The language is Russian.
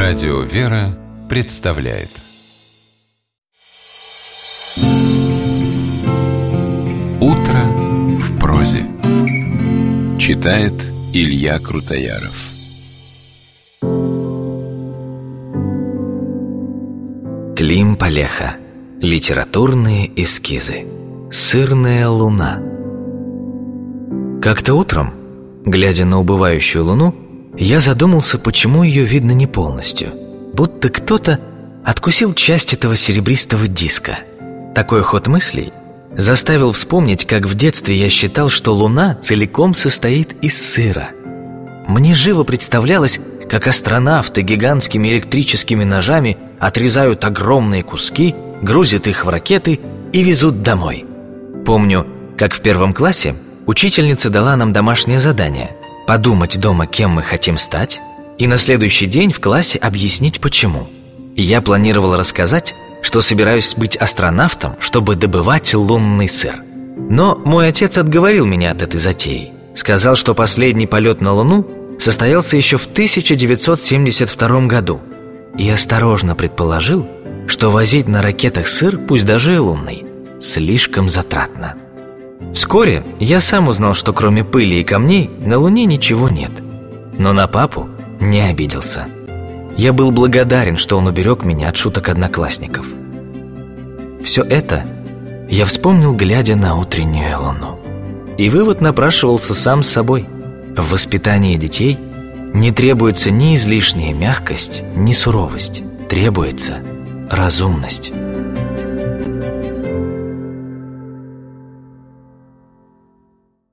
Радио «Вера» представляет «Утро в прозе». Читает Илья Крутояров. Клим Палеха. Литературные эскизы. Сырная луна. Как-то утром, глядя на убывающую луну, я задумался, почему ее видно не полностью. Будто кто-то откусил часть этого серебристого диска. Такой ход мыслей заставил вспомнить, как в детстве я считал, что луна целиком состоит из сыра. Мне живо представлялось, как астронавты гигантскими электрическими ножами отрезают огромные куски, грузят их в ракеты и везут домой. Помню, как в 1 классе учительница дала нам домашнее задание – подумать дома, кем мы хотим стать, и на следующий день в классе объяснить, почему. Я планировал рассказать, что собираюсь быть астронавтом, чтобы добывать лунный сыр. Но мой отец отговорил меня от этой затеи. Сказал, что последний полет на Луну состоялся еще в 1972 году, и осторожно предположил, что возить на ракетах сыр, пусть даже и лунный, слишком затратно. Вскоре я сам узнал, что кроме пыли и камней на Луне ничего нет. Но на папу не обиделся. Я был благодарен, что он уберег меня от шуток одноклассников. Все это я вспомнил, глядя на утреннюю луну. И вывод напрашивался сам с собой. В воспитании детей не требуется ни излишняя мягкость, ни суровость. Требуется разумность.